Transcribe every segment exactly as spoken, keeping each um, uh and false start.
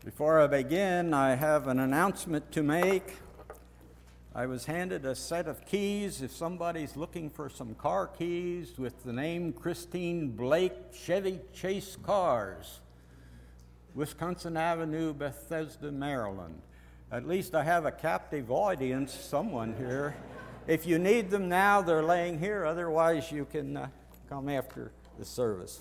Before I begin, I have an announcement to make. I was handed a set of keys. If somebody's looking for some car keys with the name Christine Blake Chevy Chase Cars, Wisconsin Avenue, Bethesda, Maryland. At least I have a captive audience, someone here. If you need them now, they're laying here. Otherwise, you can uh, come after the service.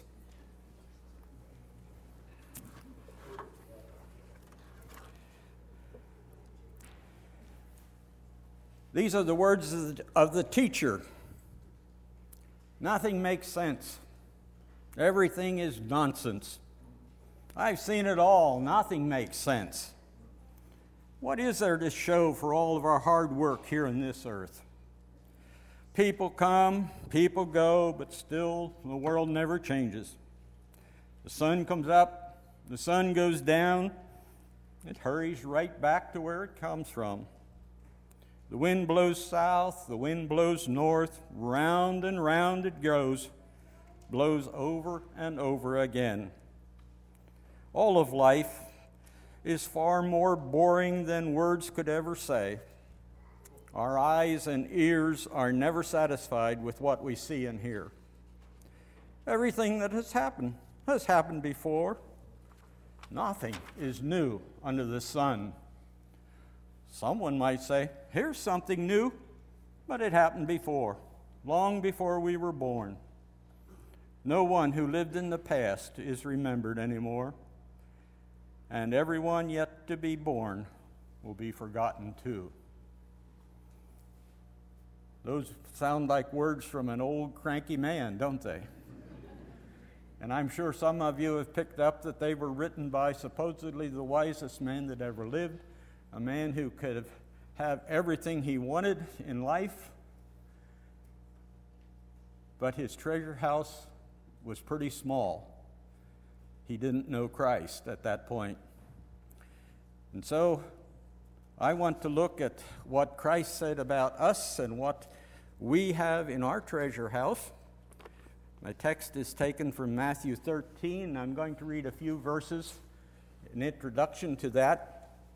These are the words of the, of the teacher. Nothing makes sense. Everything is nonsense. I've seen it all. Nothing makes sense. What is there to show for all of our hard work here on this earth? People come, people go, but still the world never changes. The sun comes up, the sun goes down, it hurries right back to where it comes from. The wind blows south, the wind blows north, round and round it goes, blows over and over again. All of life is far more boring than words could ever say. Our eyes and ears are never satisfied with what we see and hear. Everything that has happened has happened before. Nothing is new under the sun. Someone might say, here's something new, but it happened before, long before we were born. No one who lived in the past is remembered anymore, and everyone yet to be born will be forgotten too. Those sound like words from an old cranky man, don't they? And I'm sure some of you have picked up that they were written by supposedly the wisest man that ever lived, a man who could have, have everything he wanted in life, but his treasure house was pretty small. He didn't know Christ at that point. And so I want to look at what Christ said about us and what we have in our treasure house. My text is taken from Matthew thirteen. I'm going to read a few verses in introduction to that.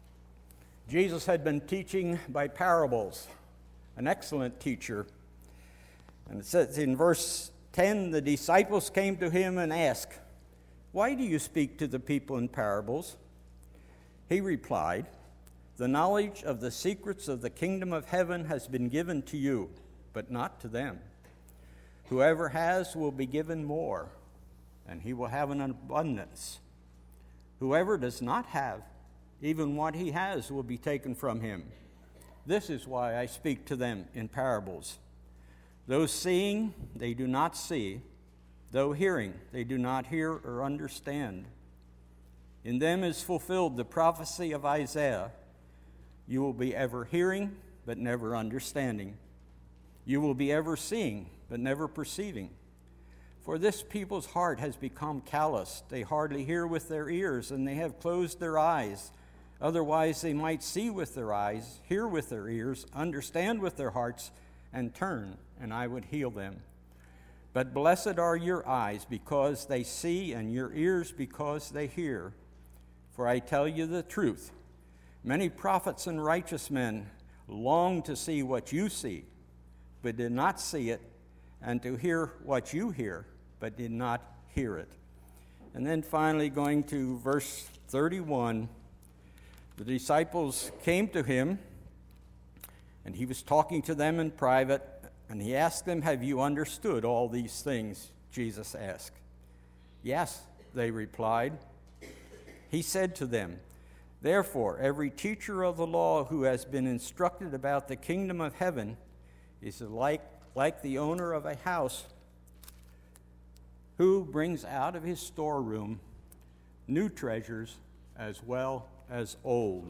Jesus had been teaching by parables, an excellent teacher. And it says in verse ten, the disciples came to him and asked, "Why do you speak to the people in parables?" He replied, "The knowledge of the secrets of the kingdom of heaven has been given to you, but not to them. Whoever has will be given more, and he will have an abundance. Whoever does not have, even what he has will be taken from him. This is why I speak to them in parables. Though seeing, they do not see. Though hearing, they do not hear or understand. In them is fulfilled the prophecy of Isaiah. You will be ever hearing, but never understanding. You will be ever seeing, but never perceiving. For this people's heart has become calloused. They hardly hear with their ears, and they have closed their eyes. Otherwise they might see with their eyes, hear with their ears, understand with their hearts, and turn, and I would heal them. But blessed are your eyes because they see, and your ears because they hear. For I tell you the truth, many prophets and righteous men long to see what you see, but did not see it, and to hear what you hear, but did not hear it." And then finally going to verse thirty-one, the disciples came to him, and he was talking to them in private, and he asked them, "Have you understood all these things?" Jesus asked. "Yes," they replied. He said to them, "Therefore, every teacher of the law who has been instructed about the kingdom of heaven is like, like the owner of a house who brings out of his storeroom new treasures as well as old."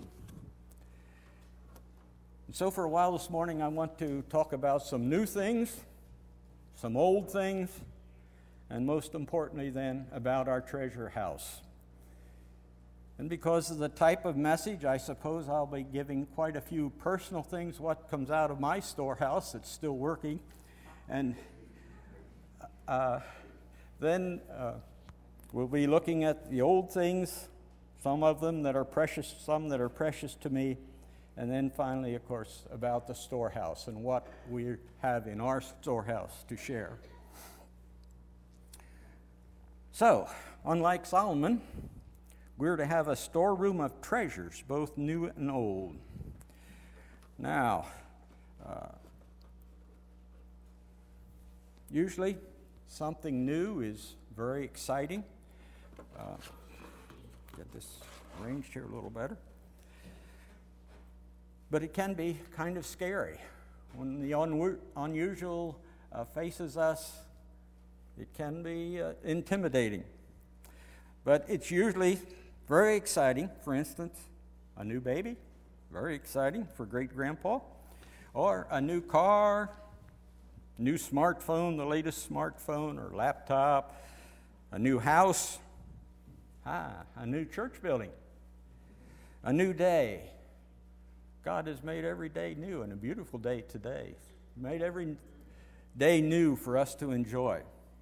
And so for a while this morning, I want to talk about some new things, some old things, and most importantly then, about our treasure house. And because of the type of message, I suppose I'll be giving quite a few personal things, what comes out of my storehouse that's still working. And uh, then uh, we'll be looking at the old things some of them that are precious, some that are precious to me, and then finally, of course, about the storehouse and what we have in our storehouse to share. So, unlike Solomon, we're to have a storeroom of treasures, both new and old. Now, uh, usually something new is very exciting. Uh, get this arranged here a little better. But it can be kind of scary. When the un- unusual uh, faces us, it can be uh, intimidating. But it's usually very exciting. For instance, a new baby, very exciting for great-grandpa. Or a new car, new smartphone, the latest smartphone or laptop, a new house, ah, a new church building, a new day. God has made every day new, and a beautiful day today. Made every day new for us to enjoy.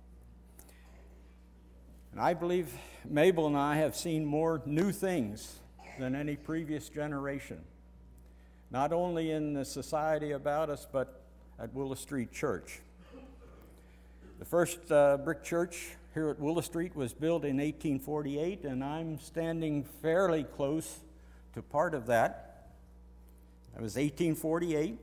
And I believe Mabel and I have seen more new things than any previous generation, not only in the society about us, but at Willow Street Church. The first uh, brick church here at Willow Street was built in eighteen forty-eight, and I'm standing fairly close to part of that. It was eighteen forty-eight,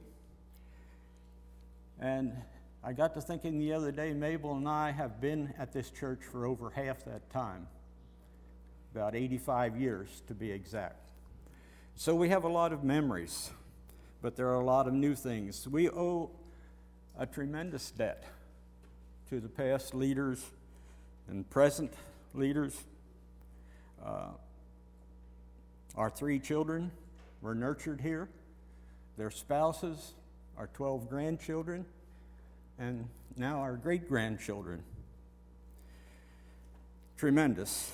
and I got to thinking the other day, Mabel and I have been at this church for over half that time, about eighty-five years to be exact. So we have a lot of memories, but there are a lot of new things. We owe a tremendous debt to the past leaders and present leaders. Uh, our three children were nurtured here. Their spouses, our twelve grandchildren, and now our great-grandchildren. Tremendous.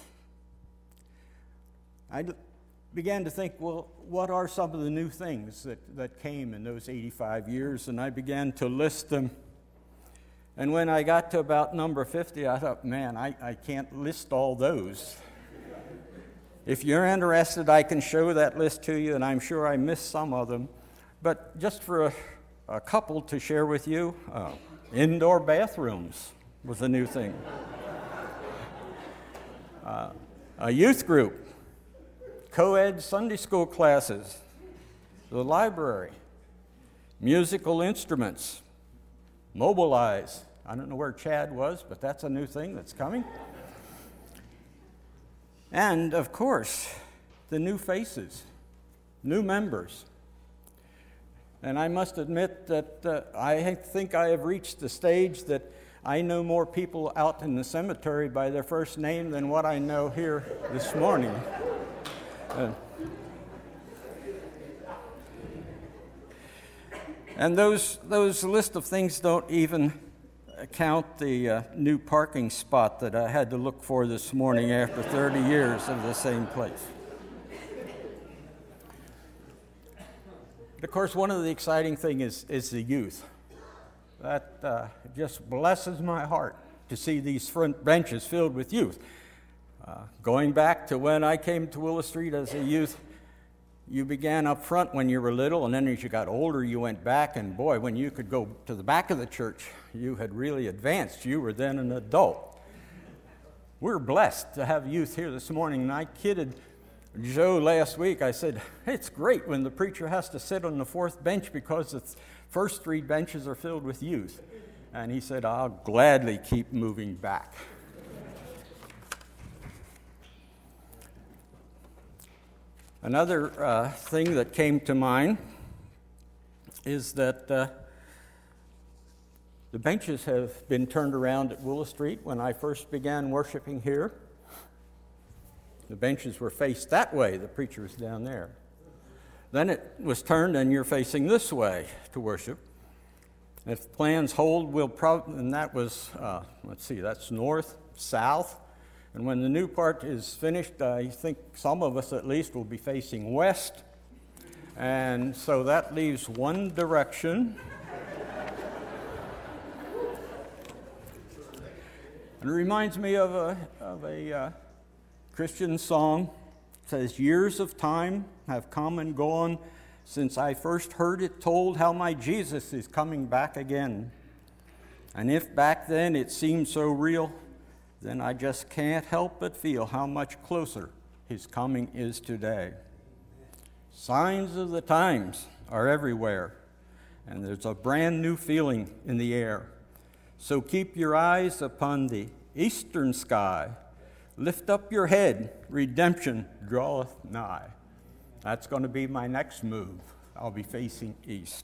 I d- began to think, well, what are some of the new things that, that came in those eighty-five years? And I began to list them. And when I got to about number fifty, I thought, man, I, I can't list all those. If you're interested, I can show that list to you, and I'm sure I missed some of them. But just for a, a couple to share with you, uh, indoor bathrooms was a new thing. Uh, a youth group, co-ed Sunday school classes, the library, musical instruments, Mobilize. I don't know where Chad was, but that's a new thing that's coming. And, of course, the new faces, new members. And I must admit that uh, I think I have reached the stage that I know more people out in the cemetery by their first name than what I know here this morning. Uh, and those those list of things don't even count the uh, new parking spot that I had to look for this morning after thirty years of the same place. Of course, one of the exciting things is, is the youth. That uh, just blesses my heart to see these front benches filled with youth. Uh, going back to when I came to Willow Street as a youth, you began up front when you were little, and then as you got older, you went back, and boy, when you could go to the back of the church, you had really advanced. You were then an adult. We're blessed to have youth here this morning, and I kidded Joe last week. I said, it's great when the preacher has to sit on the fourth bench because the first three benches are filled with youth. And he said, I'll gladly keep moving back. Another uh, thing that came to mind is that uh, the benches have been turned around at Willow Street. When I first began worshiping here, the benches were faced that way. The preacher was down there. Then it was turned, and you're facing this way to worship. If plans hold, we'll probably, and that was, uh, let's see, that's north, south. And when the new part is finished, I think some of us at least will be facing west. And so that leaves one direction. And it reminds me of a, of a uh, Christian song, says, years of time have come and gone since I first heard it told how my Jesus is coming back again. And if back then it seemed so real, then I just can't help but feel how much closer his coming is today. Signs of the times are everywhere, and there's a brand new feeling in the air. So keep your eyes upon the eastern sky. Lift up your head, redemption draweth nigh. That's going to be my next move. I'll be facing east.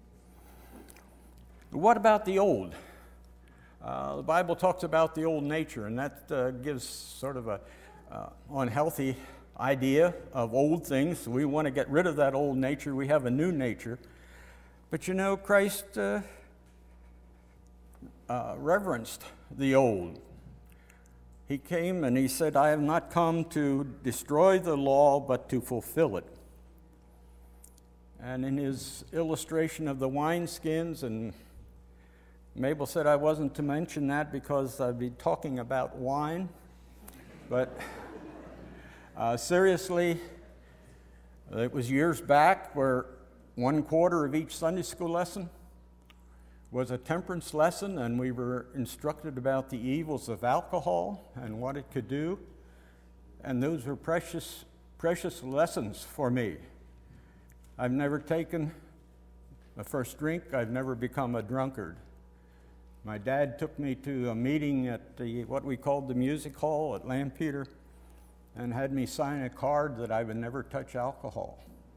What about the old? Uh, the Bible talks about the old nature, and that uh, gives sort of a uh, unhealthy idea of old things. We want to get rid of that old nature. We have a new nature. But you know, Christ uh, uh, reverenced the old. He came and he said, I have not come to destroy the law, but to fulfill it. And in his illustration of the wineskins, and Mabel said I wasn't to mention that because I'd be talking about wine, but uh, seriously, it was years back where one quarter of each Sunday school lesson was a temperance lesson, and we were instructed about the evils of alcohol and what it could do. And those were precious, precious lessons for me. I've never taken a first drink. I've never become a drunkard. My dad took me to a meeting at the, what we called the music hall at Lampeter, and had me sign a card that I would never touch alcohol.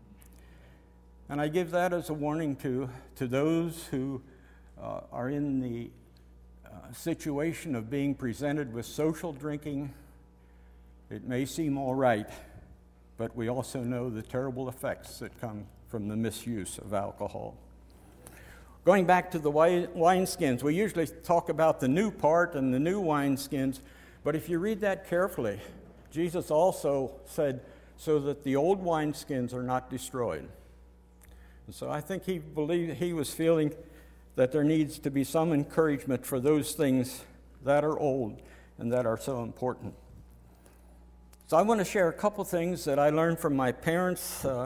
And I give that as a warning to, to those who Uh, are in the uh, situation of being presented with social drinking. It may seem all right, but we also know the terrible effects that come from the misuse of alcohol. Going back to the wineskins, we usually talk about the new part and the new wineskins, but if you read that carefully, Jesus also said, so that the old wineskins are not destroyed. And so I think he believed, he was feeling that there needs to be some encouragement for those things that are old and that are so important. So I want to share a couple things that I learned from my parents. Uh,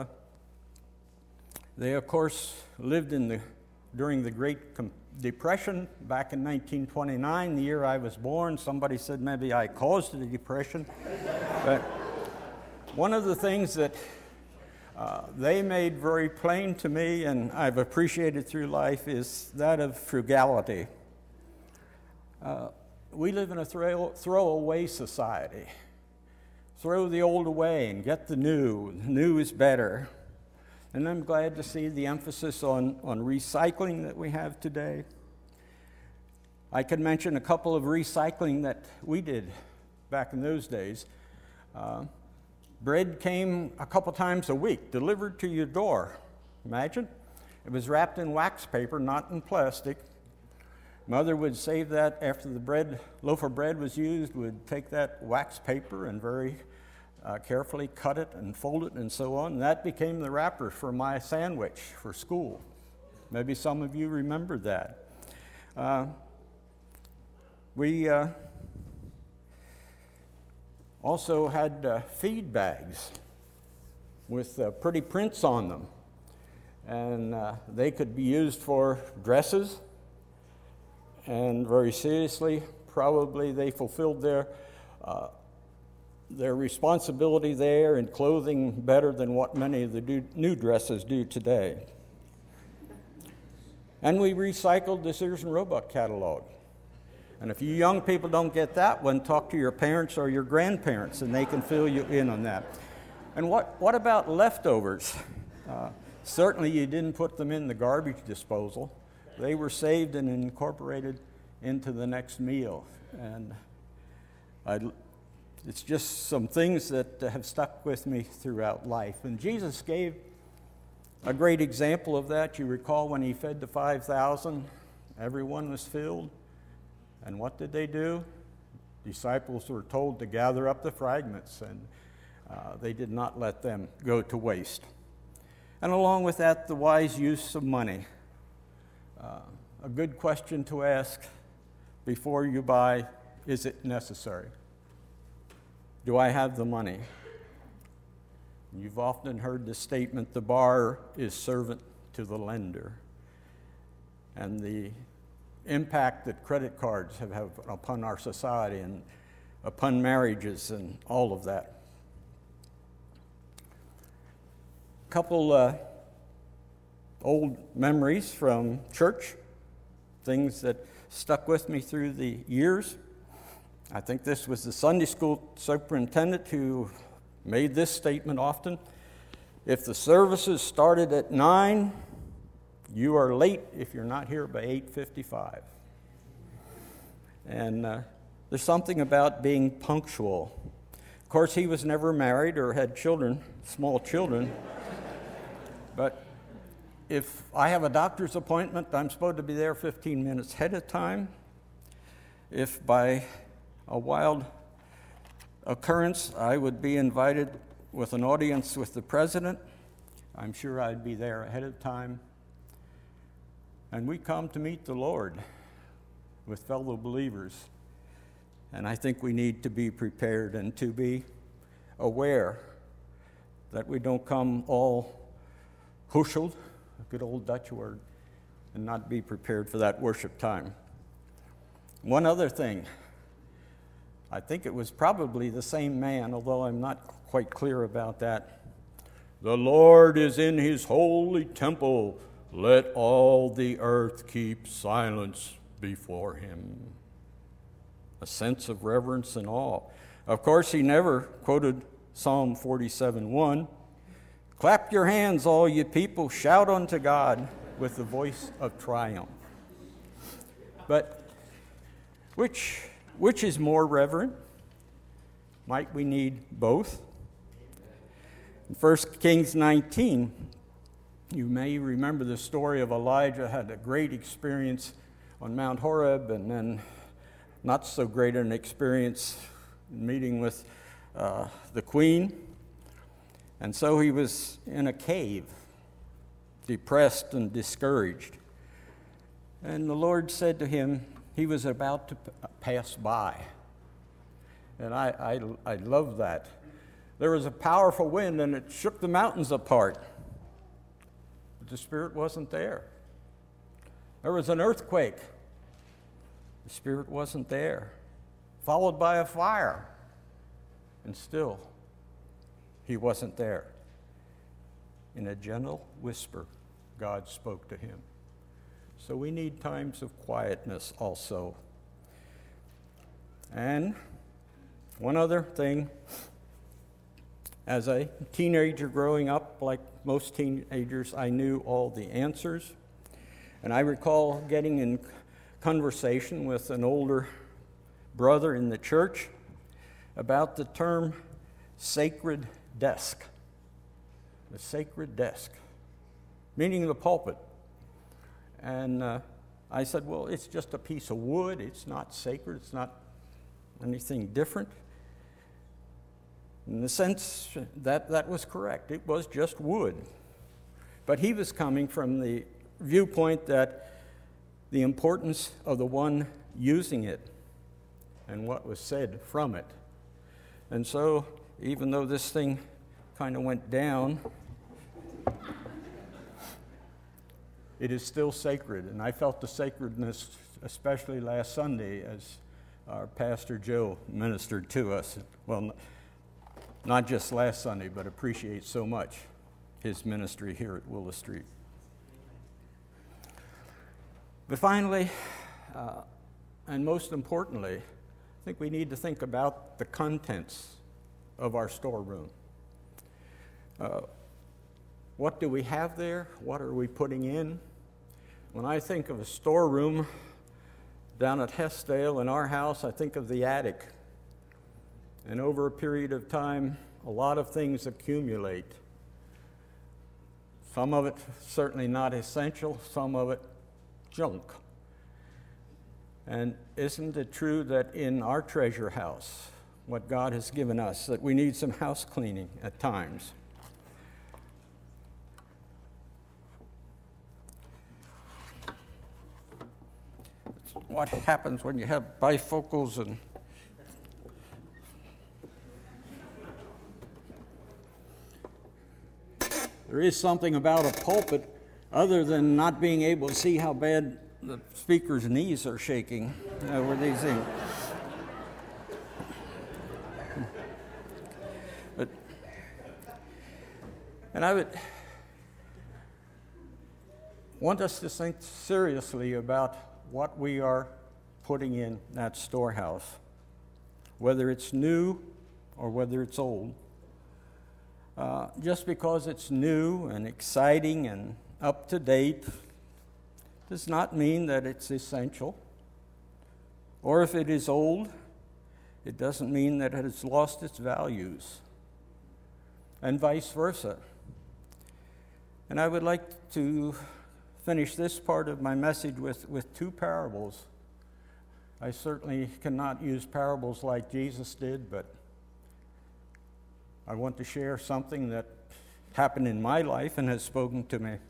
they, of course, lived in the during the Great Depression back in nineteen twenty-nine, the year I was born. Somebody said maybe I caused the depression. But one of the things that Uh, they made very plain to me, and I've appreciated through life, is that of frugality. Uh, we live in a throw, throwaway society. Throw the old away and get the new. The new is better. And I'm glad to see the emphasis on, on recycling that we have today. I could mention a couple of recycling that we did back in those days. Uh, Bread came a couple times a week, delivered to your door. Imagine. It was wrapped in wax paper, not in plastic. Mother would save that after the bread, loaf of bread was used, would take that wax paper and very uh, carefully cut it and fold it and so on. And that became the wrapper for my sandwich for school. Maybe some of you remember that. Uh, we... Uh, Also had uh, feed bags with uh, pretty prints on them. And uh, they could be used for dresses. And very seriously, probably they fulfilled their, uh, their responsibility there in clothing better than what many of the do- new dresses do today. And we recycled the Sears and Roebuck catalog. And if you young people don't get that one, talk to your parents or your grandparents, and they can fill you in on that. And what, what about leftovers? Uh, certainly you didn't put them in the garbage disposal. They were saved and incorporated into the next meal. And I'd, it's just some things that have stuck with me throughout life. And Jesus gave a great example of that. You recall when he fed the five thousand, everyone was filled. And what did they do? Disciples were told to gather up the fragments, and uh, they did not let them go to waste. And along with that, the wise use of money. Uh, a good question to ask before you buy, is it necessary? Do I have the money? You've often heard the statement, the borrower is servant to the lender. And the impact that credit cards have, have upon our society and upon marriages and all of that. A couple uh, old memories from church, things that stuck with me through the years. I think this was the Sunday school superintendent who made this statement often. If the services started at nine, you are late if you're not here by eight fifty-five. And uh, there's something about being punctual. Of course, he was never married or had children, small children. But if I have a doctor's appointment, I'm supposed to be there fifteen minutes ahead of time. If by a wild occurrence I would be invited with an audience with the president, I'm sure I'd be there ahead of time. And we come to meet the Lord with fellow believers. And I think we need to be prepared and to be aware that we don't come all husheld, a good old Dutch word, and not be prepared for that worship time. One other thing, I think it was probably the same man, although I'm not quite clear about that. The Lord is in his holy temple. Let all the earth keep silence before him. A sense of reverence and awe. Of course, he never quoted Psalm forty-seven one. Clap your hands, all you people, shout unto God with the voice of triumph. But which, which is more reverent? Might we need both? In First Kings nineteen, you may remember the story of Elijah had a great experience on Mount Horeb, and then not so great an experience meeting with uh, the queen. And so he was in a cave, depressed and discouraged. And the Lord said to him, he was about to p- pass by. And I, I, I love that. There was a powerful wind and it shook the mountains apart. But the Spirit wasn't there. There was an earthquake. The Spirit wasn't there. Followed by a fire. And still, he wasn't there. In a gentle whisper, God spoke to him. So we need times of quietness also. And one other thing, as a teenager growing up, like most teenagers, I knew all the answers. And I recall getting in conversation with an older brother in the church about the term sacred desk. The sacred desk, meaning the pulpit. And uh, I said, well, it's just a piece of wood. It's not sacred. It's not anything different. In the sense that that was correct. It was just wood. But he was coming from the viewpoint that the importance of the one using it and what was said from it. And so, even though this thing kind of went down, it is still sacred. And I felt the sacredness, especially last Sunday, as our Pastor Joe ministered to us. Well, not just last Sunday, but appreciate so much his ministry here at Willow Street. But finally, uh, and most importantly, I think we need to think about the contents of our storeroom. Uh, what do we have there? What are we putting in? When I think of a storeroom down at Hessdale in our house, I think of the attic. And over a period of time, a lot of things accumulate. Some of it certainly not essential, some of it junk. And isn't it true that in our treasure house, what God has given us, that we need some house cleaning at times? What happens when you have bifocals and there is something about a pulpit other than not being able to see how bad the speaker's knees are shaking over these things. But, and I would want us to think seriously about what we are putting in that storehouse, whether it's new or whether it's old. Uh, just because it's new and exciting and up to date does not mean that it's essential. Or if it is old, it doesn't mean that it has lost its values, and vice versa. And I would like to finish this part of my message with, with two parables. I certainly cannot use parables like Jesus did, but I want to share something that happened in my life and has spoken to me.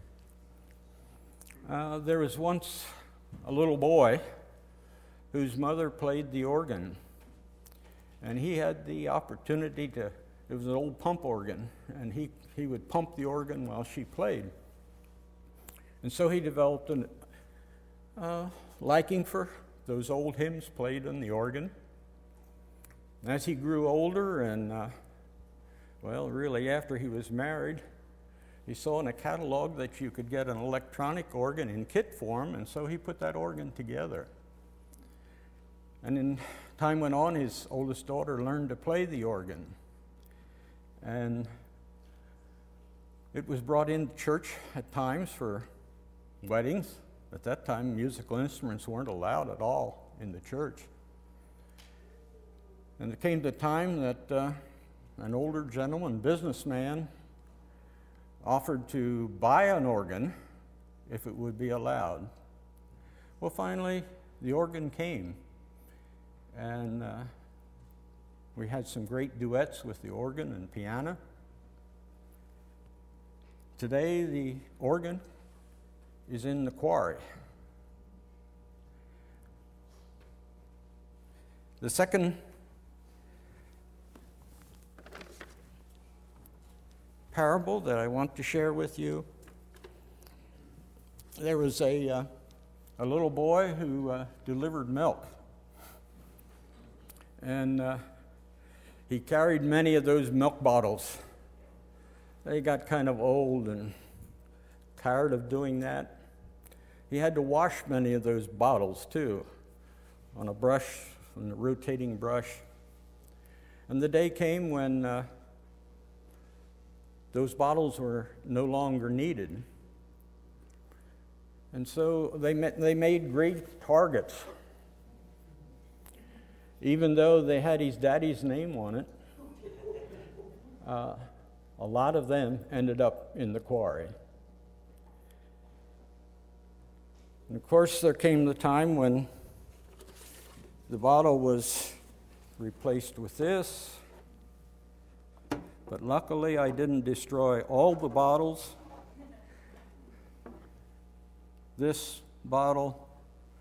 Uh, there was once a little boy whose mother played the organ, and he had the opportunity to, it was an old pump organ, and he, he would pump the organ while she played. And so he developed a uh, liking for those old hymns played on the organ. As he grew older and, uh, well, really after he was married, he saw in a catalog that you could get an electronic organ in kit form, and so he put that organ together. And as time went on, his oldest daughter learned to play the organ. And it was brought into church at times for weddings. At that time, musical instruments weren't allowed at all in the church. And it came to time that uh, an older gentleman, businessman, offered to buy an organ if it would be allowed. Well, finally, the organ came, and uh, we had some great duets with the organ and piano. Today, the organ is in the quarry. The second parable that I want to share with you, there was a, uh, a little boy who uh, delivered milk. And uh, he carried many of those milk bottles. They got kind of old and tired of doing that. He had to wash many of those bottles, too, on a brush, on a rotating brush. And the day came when uh, those bottles were no longer needed. And so they, met, they made great targets. Even though they had his daddy's name on it, uh, a lot of them ended up in the quarry. And of course, there came the time when the bottle was replaced with this. But luckily, I didn't destroy all the bottles. This bottle,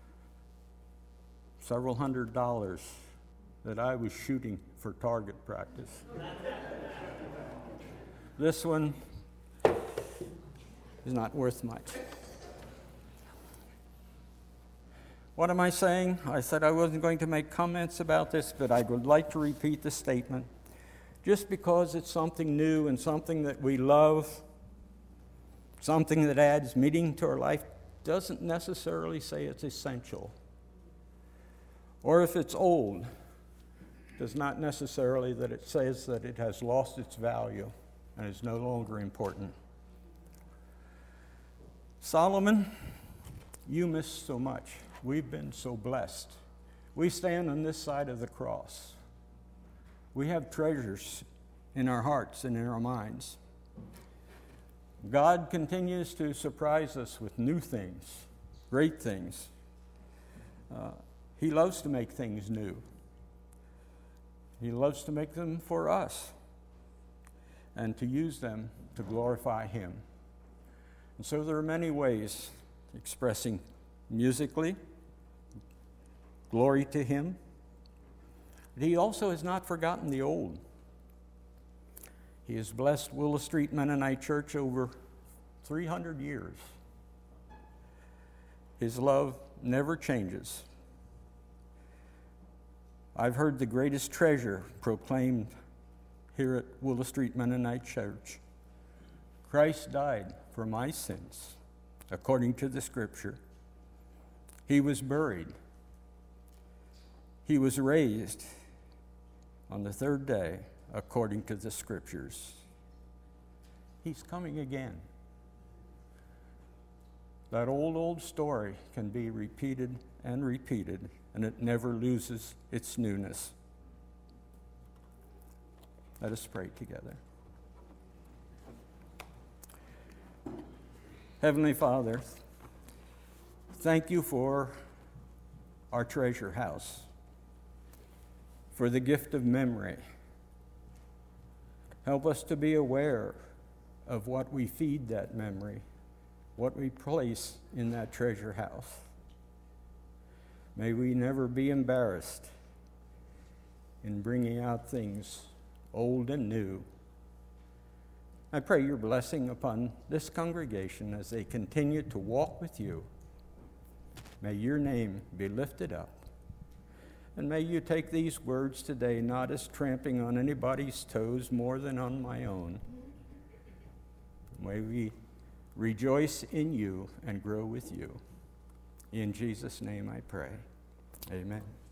several hundred dollars that I was shooting for target practice. This one is not worth much. What am I saying? I said I wasn't going to make comments about this, but I would like to repeat the statement. Just because it's something new and something that we love, something that adds meaning to our life, doesn't necessarily say it's essential. Or if it's old, does not necessarily that it says that it has lost its value and is no longer important. Solomon, you missed so much. We've been so blessed. We stand on this side of the cross. We have treasures in our hearts and in our minds. God continues to surprise us with new things, great things. Uh, he loves to make things new. He loves to make them for us and to use them to glorify Him. And so there are many ways expressing musically glory to Him. But He also has not forgotten the old. He has blessed Willow Street Mennonite Church over three hundred years. His love never changes. I've heard the greatest treasure proclaimed here at Willow Street Mennonite Church. Christ died for my sins, according to the Scripture. He was buried. He was raised on the third day, according to the Scriptures. He's coming again. That old, old story can be repeated and repeated, and it never loses its newness. Let us pray together. Heavenly Father, thank you for our treasure house, for the gift of memory. Help us to be aware of what we feed that memory, what we place in that treasure house. May we never be embarrassed in bringing out things old and new. I pray your blessing upon this congregation as they continue to walk with you. May your name be lifted up. And may you take these words today not as tramping on anybody's toes more than on my own. May we rejoice in you and grow with you. In Jesus' name I pray. Amen.